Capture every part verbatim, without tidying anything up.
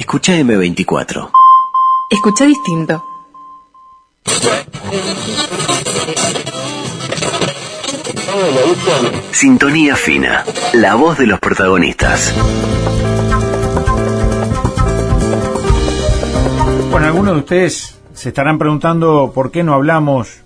Escucha eme veinticuatro. Escucha distinto. Sintonía fina. La voz de los protagonistas. Bueno, algunos de ustedes se estarán preguntando por qué no hablamos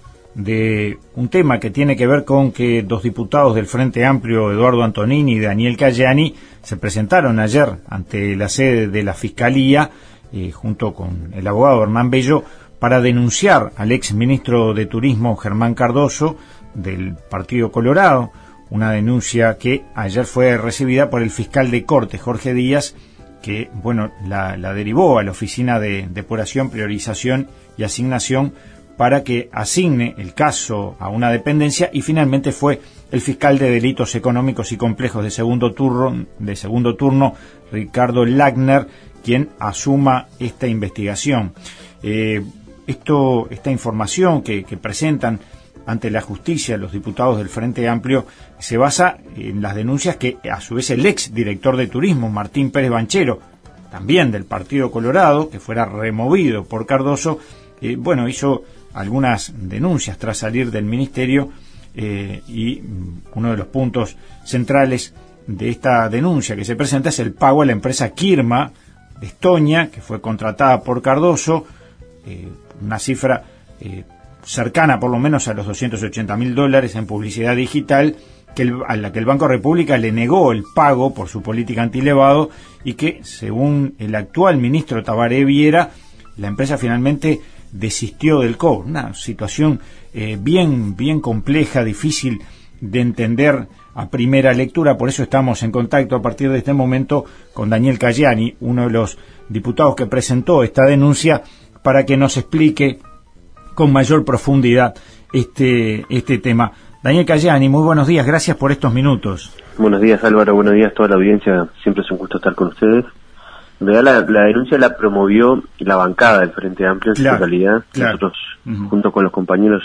de un tema que tiene que ver con que dos diputados del Frente Amplio, Eduardo Antonini y Daniel Cayani, se presentaron ayer ante la sede de la Fiscalía, eh, junto con el abogado Hernán Bello, para denunciar al ex ministro de Turismo Germán Cardoso del Partido Colorado, una denuncia que ayer fue recibida por el fiscal de Corte, Jorge Díaz, que bueno la, la derivó a la Oficina de Depuración, Priorización y Asignación para que asigne el caso a una dependencia, y finalmente fue el fiscal de Delitos Económicos y Complejos de segundo turno, de segundo turno Ricardo Lagner, quien asuma esta investigación. Eh, esto, esta información que, que presentan ante la justicia los diputados del Frente Amplio se basa en las denuncias que a su vez el ex director de turismo Martín Pérez Banchero, también del Partido Colorado, que fuera removido por Cardoso, eh, bueno, hizo algunas denuncias tras salir del ministerio, eh, y uno de los puntos centrales de esta denuncia que se presenta es el pago a la empresa Kirma de Estonia, que fue contratada por Cardoso, eh, una cifra eh, cercana por lo menos a los doscientos ochenta mil dólares en publicidad digital, que el, a la que el Banco República le negó el pago por su política antilevado, y que, según el actual ministro Tabaré Viera, la empresa finalmente desistió del cobro. Una situación eh, bien, bien compleja, difícil de entender a primera lectura. Por eso estamos en contacto a partir de este momento con Daniel Cayani, uno de los diputados que presentó esta denuncia, para que nos explique con mayor profundidad este, este tema. Daniel Cayani, muy buenos días, gracias por estos minutos. Buenos días, Álvaro, buenos días a toda la audiencia, siempre es un gusto estar con ustedes. En realidad la, la denuncia la promovió la bancada del Frente Amplio en claro, su totalidad. Claro. Nosotros, uh-huh. junto con los compañeros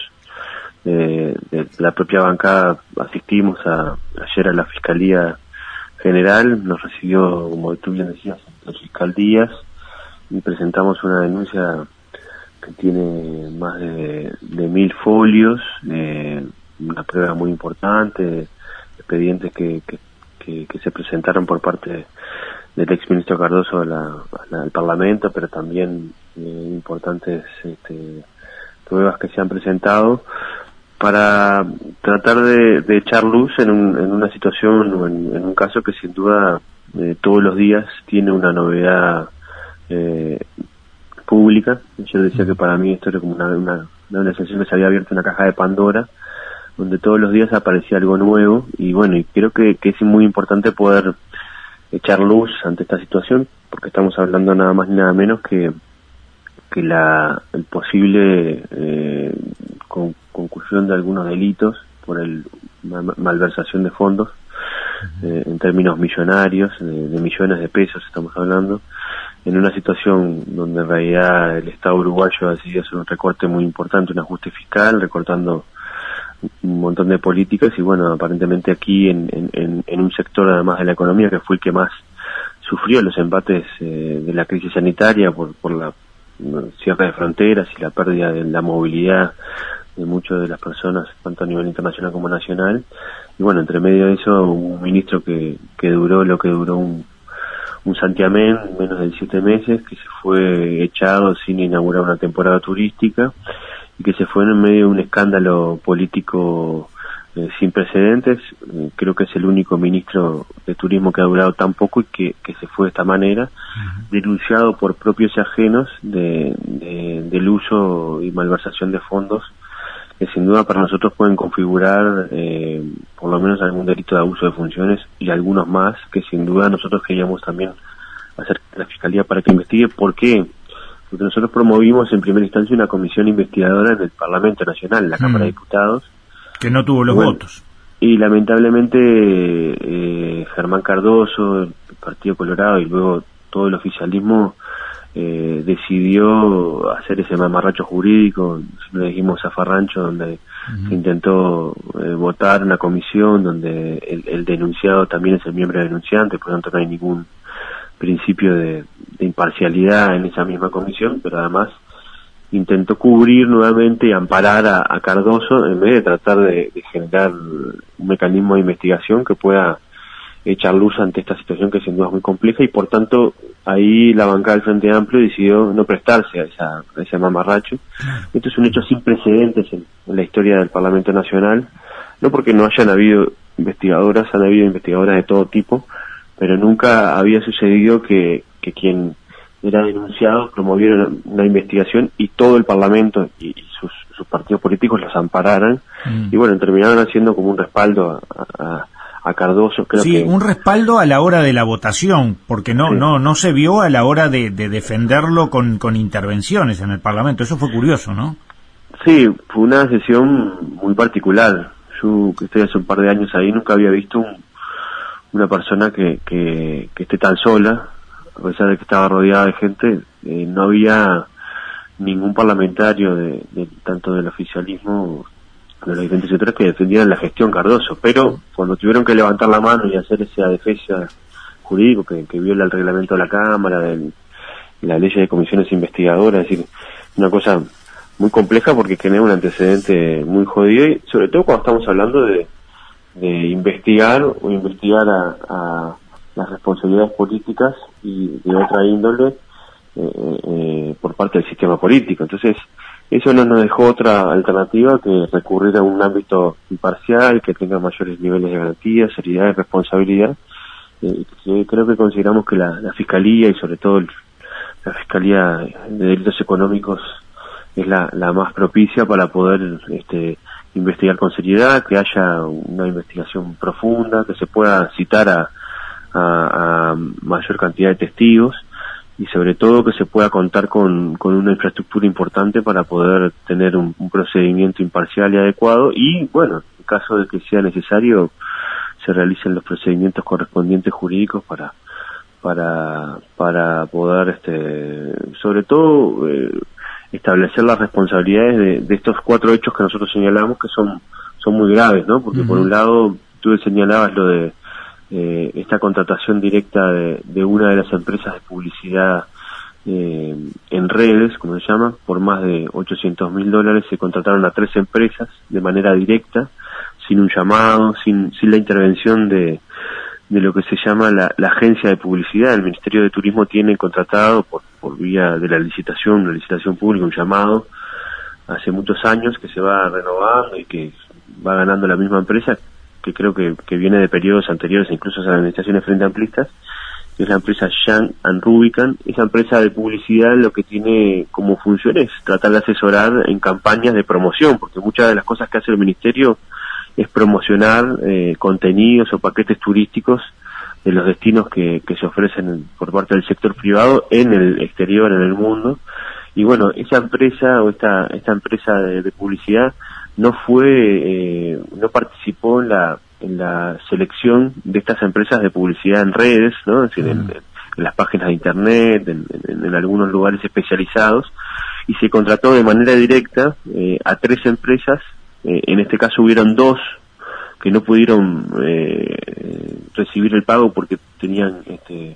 eh, de la propia bancada, asistimos a, ayer a la Fiscalía General, nos recibió, como tú bien decías, el fiscal Díaz, y presentamos una denuncia que tiene más de, de mil folios, eh, una prueba muy importante, expedientes que, que, que, que se presentaron por parte de, del exministro Cardoso a la, a la, al Parlamento, pero también eh, importantes este, pruebas que se han presentado para tratar de, de echar luz en, un, en una situación o en, en un caso que sin duda eh, todos los días tiene una novedad eh, pública. Yo decía que para mí esto era como una, una, una sensación que se había abierto una caja de Pandora, donde todos los días aparecía algo nuevo, y bueno, y creo que, que es muy importante poder echar luz ante esta situación, porque estamos hablando nada más ni nada menos que que la el posible eh, con, concursión de algunos delitos por el mal, malversación de fondos, eh, en términos millonarios, de, de millones de pesos estamos hablando, en una situación donde en realidad el Estado uruguayo ha decidido hacer un recorte muy importante, un ajuste fiscal, recortando un montón de políticas, y bueno, aparentemente aquí en, en, en un sector además de la economía que fue el que más sufrió los embates eh, de la crisis sanitaria por, por la cierre de fronteras y la pérdida de la movilidad de muchas de las personas, tanto a nivel internacional como nacional, y bueno, entre medio de eso un ministro que, que duró lo que duró un, un santiamén, menos de siete meses, que se fue echado sin inaugurar una temporada turística, y que se fue en medio de un escándalo político eh, sin precedentes. Eh, creo que es el único ministro de turismo que ha durado tan poco y que, que se fue de esta manera, uh-huh. denunciado por propios y ajenos de, de, del uso y malversación de fondos, que sin duda para nosotros pueden configurar eh, por lo menos algún delito de abuso de funciones, y algunos más que sin duda nosotros queríamos también hacer a la Fiscalía para que investigue. ¿Por qué? Porque nosotros promovimos en primera instancia una comisión investigadora en el Parlamento Nacional, en la mm. Cámara de Diputados. Que no tuvo los bueno, votos. Y lamentablemente eh, Germán Cardoso, el Partido Colorado y luego todo el oficialismo eh, decidió hacer ese mamarracho jurídico, le dijimos zafarrancho, donde uh-huh. se intentó eh, votar una comisión donde el, el denunciado también es el miembro denunciante, por lo tanto no hay ningún principio de, de imparcialidad en esa misma comisión, pero además intentó cubrir nuevamente y amparar a, a Cardoso en vez de tratar de, de generar un mecanismo de investigación que pueda echar luz ante esta situación que sin duda es muy compleja, y por tanto ahí la bancada del Frente Amplio decidió no prestarse a, esa, a ese mamarracho. Esto es un hecho sin precedentes en, en la historia del Parlamento Nacional, no porque no hayan habido investigadoras, han habido investigadoras de todo tipo, pero nunca había sucedido que, que quien era denunciado promoviera una, una investigación y todo el Parlamento y, y sus, sus partidos políticos los ampararan, mm. y bueno, terminaron haciendo como un respaldo a, a a Cardoso. Creo sí, que... un respaldo a la hora de la votación, porque no sí. no no se vio a la hora de, de defenderlo con, con intervenciones en el Parlamento. Eso fue curioso, ¿no? Sí, fue una sesión muy particular. Yo, que estoy hace un par de años ahí, nunca había visto un, una persona que, que, que esté tan sola, a pesar de que estaba rodeada de gente. Eh, no había ningún parlamentario, de, de tanto del oficialismo, de los diferentes sectores, que defendieran la gestión Cardoso, pero cuando tuvieron que levantar la mano y hacer esa defensa jurídico que, que viola el reglamento de la Cámara, de la ley de comisiones investigadoras, es decir, una cosa muy compleja porque genera un antecedente muy jodido, y sobre todo cuando estamos hablando de, de investigar o investigar a, a las responsabilidades políticas y de otra índole eh, eh, por parte del sistema político. Entonces eso no nos dejó otra alternativa que recurrir a un ámbito imparcial, que tenga mayores niveles de garantía, seriedad y responsabilidad. Eh, que creo que consideramos que la, la Fiscalía, y sobre todo el, la Fiscalía de Delitos Económicos, es la, la más propicia para poder este, investigar con seriedad, que haya una investigación profunda, que se pueda citar a, a, a mayor cantidad de testigos, y sobre todo que se pueda contar con, con una infraestructura importante para poder tener un, un procedimiento imparcial y adecuado, y bueno, en caso de que sea necesario, se realicen los procedimientos correspondientes jurídicos para para para poder este sobre todo eh, establecer las responsabilidades de, de estos cuatro hechos que nosotros señalamos, que son son muy graves, ¿no? Porque uh-huh. por un lado tú señalabas lo de Eh, esta contratación directa de, de una de las empresas de publicidad eh, en redes, como se llama, por más de ochocientos mil dólares. Se contrataron a tres empresas de manera directa, sin un llamado, sin, sin la intervención de, de lo que se llama la, la agencia de publicidad. El Ministerio de Turismo tiene contratado por, por vía de la licitación, una licitación pública, un llamado, hace muchos años, que se va renovando y que va ganando la misma empresa, que creo que, que viene de periodos anteriores, incluso a las administraciones frente amplistas, que es la empresa Young and Rubicon. Esa empresa de publicidad lo que tiene como función es tratar de asesorar en campañas de promoción, porque muchas de las cosas que hace el Ministerio es promocionar eh, contenidos o paquetes turísticos de los destinos que, que se ofrecen por parte del sector privado en el exterior, en el mundo. Y bueno, esa empresa o esta, esta empresa de, de publicidad no fue, eh, no participó en la, en la selección de estas empresas de publicidad en redes, ¿no? Es decir, en, en las páginas de internet, en, en, en algunos lugares especializados, y se contrató de manera directa eh, a tres empresas. Eh, en este caso hubieron dos que no pudieron eh, recibir el pago porque tenían este,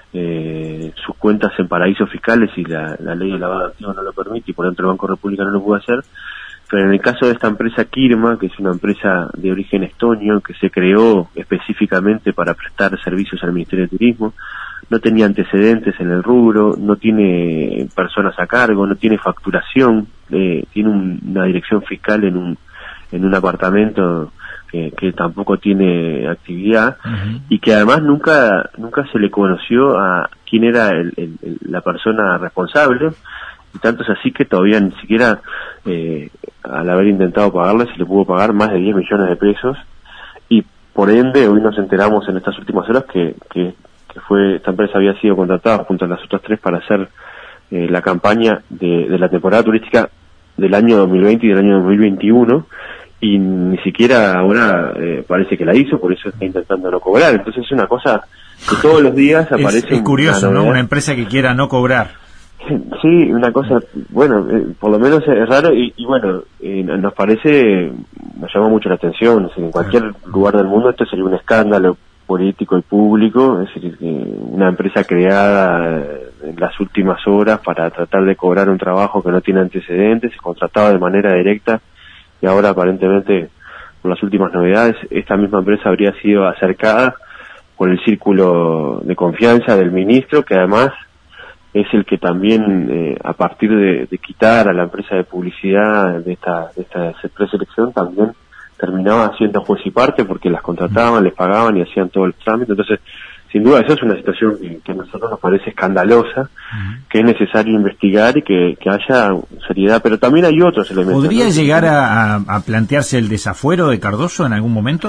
eh, sus cuentas en paraísos fiscales y la, la ley de lavado de activos no lo permite, y por dentro el Banco República no lo pudo hacer. Pero en el caso de esta empresa Kirma, que es una empresa de origen estonio que se creó específicamente para prestar servicios al Ministerio de Turismo, no tenía antecedentes en el rubro, no tiene personas a cargo, no tiene facturación, eh, tiene un, una dirección fiscal en un en un apartamento que, que tampoco tiene actividad, uh-huh. y que además nunca nunca se le conoció a quién era el, el, el, la persona responsable. Y tanto es así que todavía ni siquiera, eh, al haber intentado pagarle, se le pudo pagar más de diez millones de pesos, y por ende hoy nos enteramos en estas últimas horas que, que, que fue esta empresa había sido contratada junto a las otras tres para hacer eh, la campaña de, de la temporada turística del año dos mil veinte y del año dos mil veintiuno, y ni siquiera ahora eh, parece que la hizo, por eso está intentando no cobrar. Entonces es una cosa que todos los días aparece. Es, es curioso, una ¿no? Una empresa que quiera no cobrar. Sí, una cosa, bueno, eh, por lo menos es raro, y, y bueno, eh, nos parece, nos llama mucho la atención. O sea, en cualquier lugar del mundo esto sería un escándalo, político y público, es decir, una empresa creada en las últimas horas para tratar de cobrar un trabajo que no tiene antecedentes, se contrataba de manera directa y ahora aparentemente, con las últimas novedades, esta misma empresa habría sido acercada por el círculo de confianza del ministro, que además es el que también, eh, a partir de, de quitar a la empresa de publicidad de esta, de esta preselección, también terminaba siendo juez y parte porque las contrataban, les pagaban y hacían todo el trámite. Entonces, sin duda, eso es una situación que, que a nosotros nos parece escandalosa, uh-huh. que es necesario investigar y que, que haya seriedad, pero también hay otros elementos. ¿Podría ¿no? llegar a, a plantearse el desafuero de Cardoso en algún momento?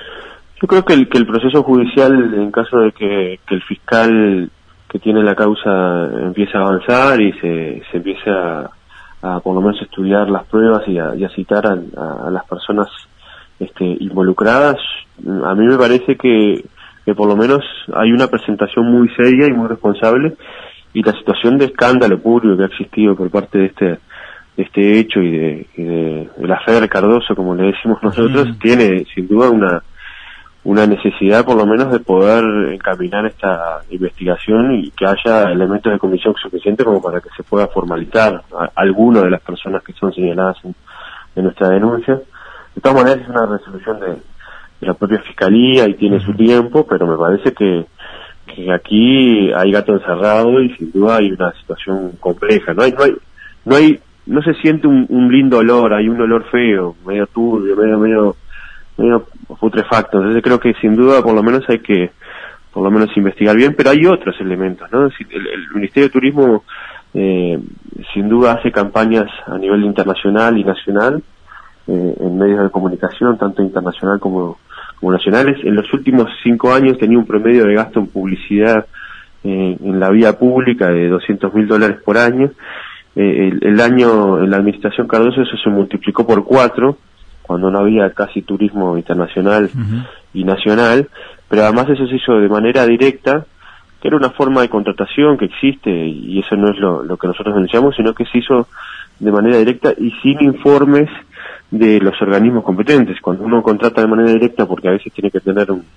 Yo creo que el, que el proceso judicial, en caso de que, que el fiscal que tiene la causa empiece a avanzar y se, se empiece a, a por lo menos estudiar las pruebas y a, y a citar a, a, a las personas este, involucradas, a mí me parece que, que por lo menos hay una presentación muy seria y muy responsable, y la situación de escándalo público que ha existido por parte de este de este hecho y de, y de, de la Feder Cardoso, como le decimos nosotros, mm. tiene sin duda una una necesidad por lo menos de poder encaminar esta investigación y que haya elementos de comisión suficientes como para que se pueda formalizar a alguna de las personas que son señaladas en, en nuestra denuncia. De todas maneras es una resolución de, de la propia Fiscalía y tiene su tiempo, pero me parece que, que aquí hay gato encerrado y sin duda hay una situación compleja. No hay, no hay, no hay, no se siente un, un lindo olor, hay un olor feo, medio turbio, medio, medio, medio putrefacto. Entonces creo que sin duda por lo menos hay que, por lo menos investigar bien, pero hay otros elementos, ¿no? El, el Ministerio de Turismo eh, sin duda hace campañas a nivel internacional y nacional, Eh, en medios de comunicación, tanto internacional como, como nacionales. En los últimos cinco años tenía un promedio de gasto en publicidad eh, en la vía pública de doscientos mil dólares por año. Eh, el, el año en la administración Cardoso eso se multiplicó por cuatro, cuando no había casi turismo internacional uh-huh. y nacional, pero además eso se hizo de manera directa, que era una forma de contratación que existe, y eso no es lo, lo que nosotros denunciamos, sino que se hizo de manera directa y sin informes de los organismos competentes. Cuando uno contrata de manera directa, porque a veces tiene que tener un,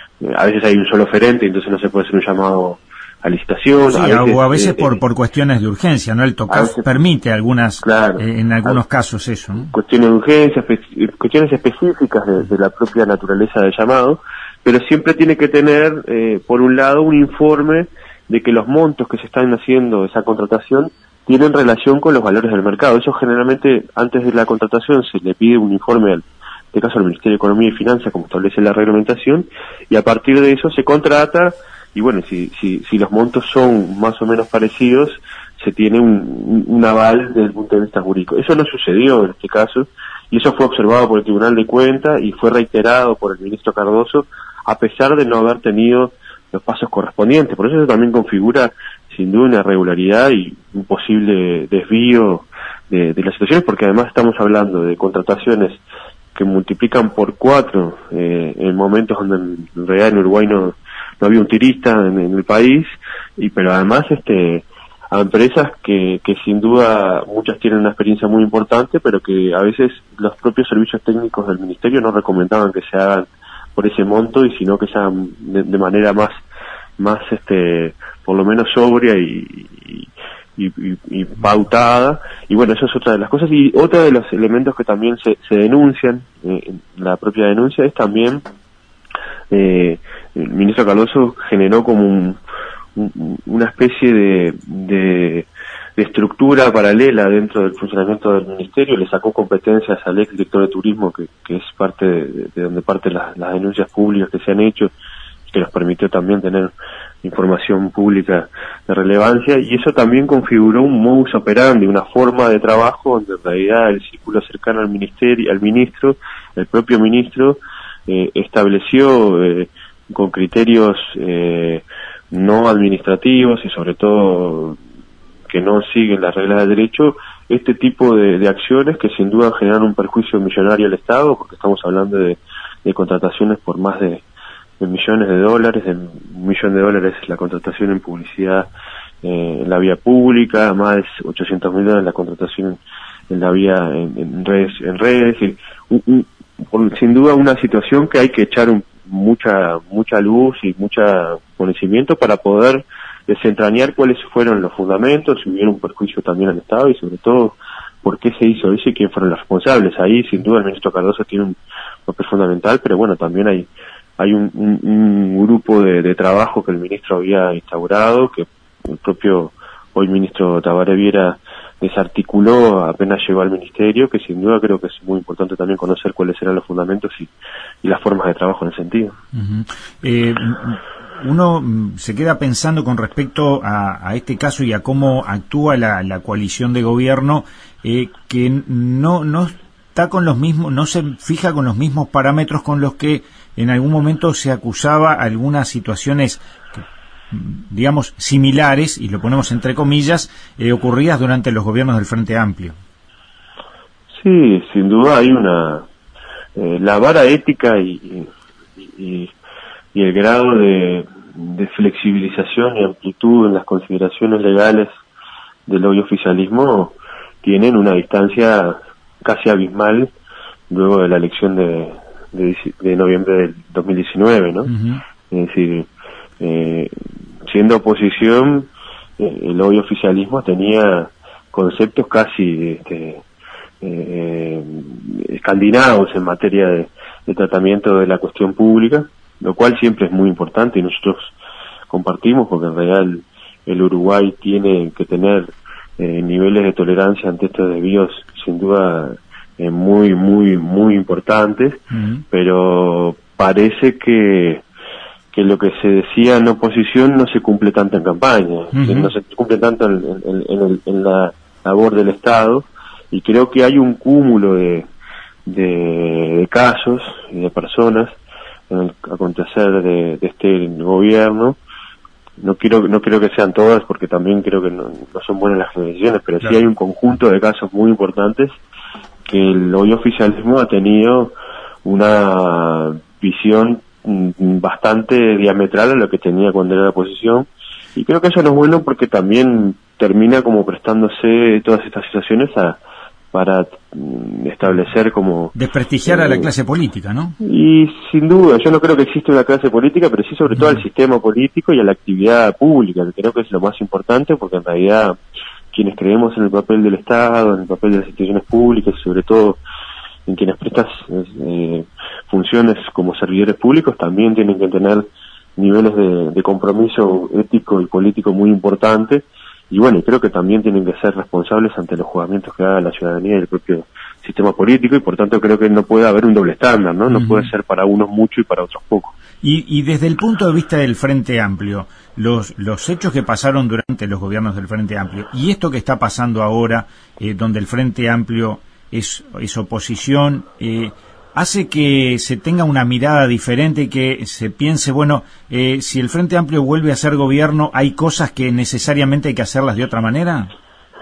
a veces hay un solo oferente, entonces no se puede hacer un llamado a licitación. Sí, a veces, o a veces eh, por por cuestiones de urgencia, ¿no? El TOCAF permite algunas, claro, eh, en algunos a, casos eso, ¿no? Cuestiones de urgencia, espe- cuestiones específicas de, de la propia naturaleza del llamado, pero siempre tiene que tener, eh, por un lado, un informe de que los montos que se están haciendo de esa contratación tienen relación con los valores del mercado. Eso generalmente, antes de la contratación, se le pide un informe, al, en este caso al Ministerio de Economía y Finanzas, como establece la reglamentación, y a partir de eso se contrata, y bueno, si, si, si los montos son más o menos parecidos, se tiene un, un, un aval desde el punto de vista jurídico. Eso no sucedió en este caso, y eso fue observado por el Tribunal de Cuentas y fue reiterado por el ministro Cardoso, a pesar de no haber tenido los pasos correspondientes. Por eso eso también configura sin duda una irregularidad y un posible desvío de, de las situaciones, porque además estamos hablando de contrataciones que multiplican por cuatro eh, en momentos donde en realidad en Uruguay no, no había un tirista en, en el país, y pero además este a empresas que, que sin duda muchas tienen una experiencia muy importante, pero que a veces los propios servicios técnicos del ministerio no recomendaban que se hagan por ese monto, y sino que se hagan de, de manera más más este por lo menos sobria y, y, y, y pautada. Y bueno, eso es otra de las cosas. Y otro de los elementos que también se, se denuncian eh, en la propia denuncia es también eh, el ministro Cardoso generó como un, un, una especie de, de de estructura paralela dentro del funcionamiento del ministerio. Le sacó competencias al ex director de turismo, que, que es parte de, de donde parten las, las denuncias públicas que se han hecho, que nos permitió también tener información pública de relevancia, y eso también configuró un modus operandi, una forma de trabajo donde en realidad el círculo cercano al ministerio, al ministro, el propio ministro, eh, estableció eh, con criterios eh, no administrativos y sobre todo que no siguen las reglas del derecho, este tipo de, de acciones que sin duda generan un perjuicio millonario al Estado, porque estamos hablando de, de contrataciones por más de de millones de dólares, de un millón de dólares la contratación en publicidad eh, en la vía pública, más de ochocientos mil dólares la contratación en la vía en, en redes, en redes, y un, un, sin duda una situación que hay que echar un, mucha mucha luz y mucho conocimiento para poder desentrañar cuáles fueron los fundamentos, si hubiera un perjuicio también al Estado y sobre todo por qué se hizo eso y quién fueron los responsables. Ahí sin duda el ministro Cardoso tiene un papel fundamental, pero bueno, también hay hay un, un, un grupo de, de trabajo que el ministro había instaurado, que el propio hoy ministro Tabaré Viera desarticuló apenas llegó al ministerio, que sin duda creo que es muy importante también conocer cuáles eran los fundamentos y, y las formas de trabajo en ese sentido. Uh-huh. eh, uno se queda pensando con respecto a, a este caso y a cómo actúa la, la coalición de gobierno, eh, que no no está con los mismos, no se fija con los mismos parámetros con los que en algún momento se acusaba algunas situaciones, digamos, similares, y lo ponemos entre comillas, eh, ocurridas durante los gobiernos del Frente Amplio. Sí, sin duda hay una... Eh, la vara ética y, y, y el grado de, de flexibilización y amplitud en las consideraciones legales del hoy oficialismo tienen una distancia casi abismal luego de la elección de, de, de noviembre del dos mil diecinueve, ¿no? Uh-huh. Es decir, eh, siendo oposición, eh, el hoy oficialismo tenía conceptos casi este, eh, escandinavos en materia de, de tratamiento de la cuestión pública, lo cual siempre es muy importante y nosotros compartimos, porque en realidad el, el Uruguay tiene que tener eh, niveles de tolerancia ante estos desvíos sin duda eh, muy, muy, muy importantes, uh-huh. Pero parece que que lo que se decía en oposición no se cumple tanto en campaña, uh-huh. que no se cumple tanto en, en, en, el, en la labor del Estado, y creo que hay un cúmulo de, de, de casos y de personas en el acontecer de, de este gobierno. No quiero no quiero que sean todas, porque también creo que no, no son buenas las generaciones, pero claro, sí hay un conjunto de casos muy importantes que el hoy oficialismo ha tenido una visión bastante diametral a lo que tenía cuando era la oposición, y creo que eso no es bueno porque también termina como prestándose todas estas situaciones a para establecer como... desprestigiar eh, a la clase política, ¿no? Y sin duda, yo no creo que exista una clase política, pero sí sobre todo al sistema político y a la actividad pública, que creo que es lo más importante, porque en realidad quienes creemos en el papel del Estado, en el papel de las instituciones públicas y sobre todo en quienes prestan eh, funciones como servidores públicos, también tienen que tener niveles de, de compromiso ético y político muy importantes. Y bueno, creo que también tienen que ser responsables ante los juzgamientos que haga la ciudadanía y el propio sistema político, y por tanto creo que no puede haber un doble estándar, ¿no? No uh-huh. puede ser para unos mucho y para otros poco. Y, y desde el punto de vista del Frente Amplio, los los hechos que pasaron durante los gobiernos del Frente Amplio y esto que está pasando ahora, eh, donde el Frente Amplio es, es oposición, eh, hace que se tenga una mirada diferente, que se piense, bueno, eh, si el Frente Amplio vuelve a ser gobierno, ¿hay cosas que necesariamente hay que hacerlas de otra manera?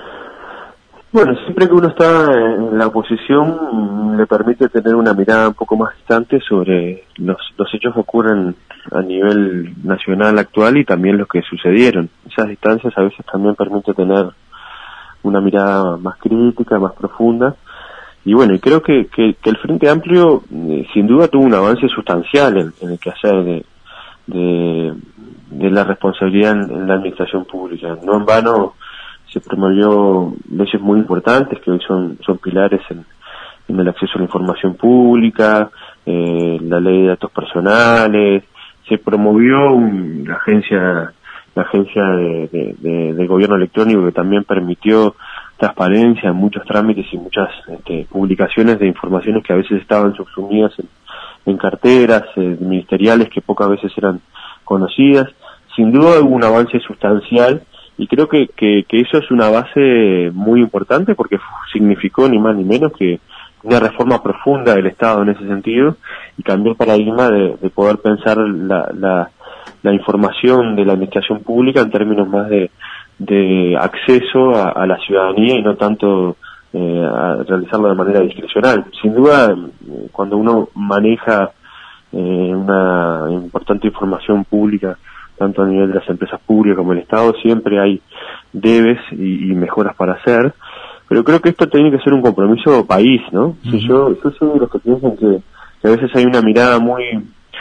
Bueno, siempre que uno está en la oposición le permite tener una mirada un poco más distante sobre los, los hechos que ocurren a nivel nacional actual y también los que sucedieron. Esas distancias a veces también permite tener una mirada más crítica, más profunda. Y bueno, y creo que, que, que el Frente Amplio eh, sin duda tuvo un avance sustancial en, en el quehacer de, de, de la responsabilidad en, en la administración pública. No en vano se promovió leyes muy importantes que hoy son, son pilares en, en el acceso a la información pública, eh, la ley de datos personales, se promovió un, la agencia la agencia de, de, de, de gobierno electrónico, que también permitió transparencia en muchos trámites y muchas este, publicaciones de informaciones que a veces estaban subsumidas en, en carteras eh, ministeriales que pocas veces eran conocidas. Sin duda hubo un avance sustancial y creo que, que, que eso es una base muy importante, porque significó ni más ni menos que una reforma profunda del Estado en ese sentido y cambió el paradigma de, de poder pensar la, la, la información de la administración pública en términos más de de acceso a, a la ciudadanía y no tanto eh, a realizarlo de manera discrecional. Sin duda, cuando uno maneja eh, una importante información pública, tanto a nivel de las empresas públicas como el Estado, siempre hay debes y, y mejoras para hacer, pero creo que esto tiene que ser un compromiso país, ¿no? Uh-huh. Si yo, yo soy de los que piensan que, que a veces hay una mirada muy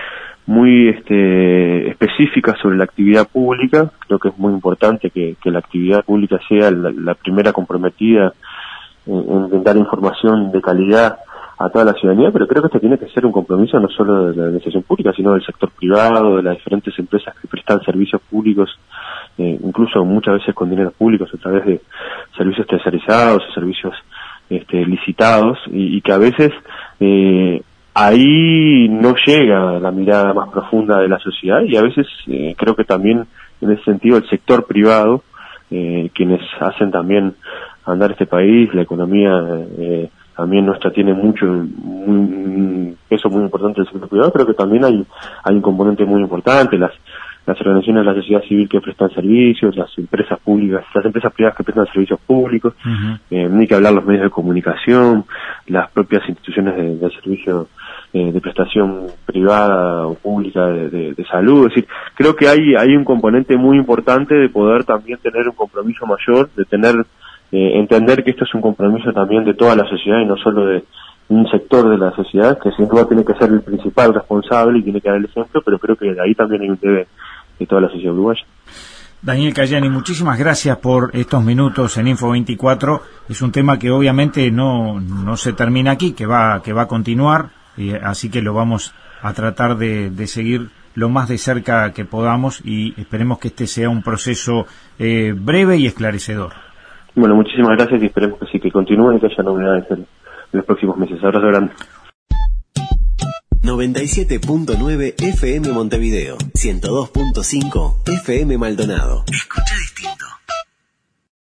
muy este, específicas sobre la actividad pública. Creo que es muy importante que, que la actividad pública sea la, la primera comprometida en, en dar información de calidad a toda la ciudadanía, pero creo que esto tiene que ser un compromiso no solo de la administración pública, sino del sector privado, de las diferentes empresas que prestan servicios públicos, eh, incluso muchas veces con dinero públicos a través de servicios tercerizados o servicios este, licitados, y, y que a veces eh, ahí no llega la mirada más profunda de la sociedad, y a veces eh, creo que también en ese sentido el sector privado, eh, quienes hacen también andar este país, la economía eh, también nuestra tiene mucho, muy, un peso muy importante del sector privado. Creo que también hay, hay un componente muy importante, las, las organizaciones de la sociedad civil que prestan servicios, las empresas públicas, las empresas privadas que prestan servicios públicos, uh-huh. eh, ni que hablar los medios de comunicación, las propias instituciones de, de servicio eh, de prestación privada o pública de, de, de salud. Es decir, creo que hay, hay un componente muy importante de poder también tener un compromiso mayor, de tener Eh, entender que esto es un compromiso también de toda la sociedad y no solo de un sector de la sociedad, que sin duda tiene que ser el principal responsable y tiene que dar el ejemplo, pero creo que de ahí también hay un debe de toda la sociedad uruguaya. Daniel Cayani, muchísimas gracias por estos minutos en Info veinticuatro. Es un tema que obviamente no no se termina aquí, que va que va a continuar, y así que lo vamos a tratar de, de seguir lo más de cerca que podamos, y esperemos que este sea un proceso eh, breve y esclarecedor. Bueno, muchísimas gracias y esperemos que sí, que continúen y que haya novedades en, en los próximos meses. Abrazo grande. noventa y siete punto nueve F M Montevideo, ciento dos punto cinco F M Maldonado. Escucha distinto.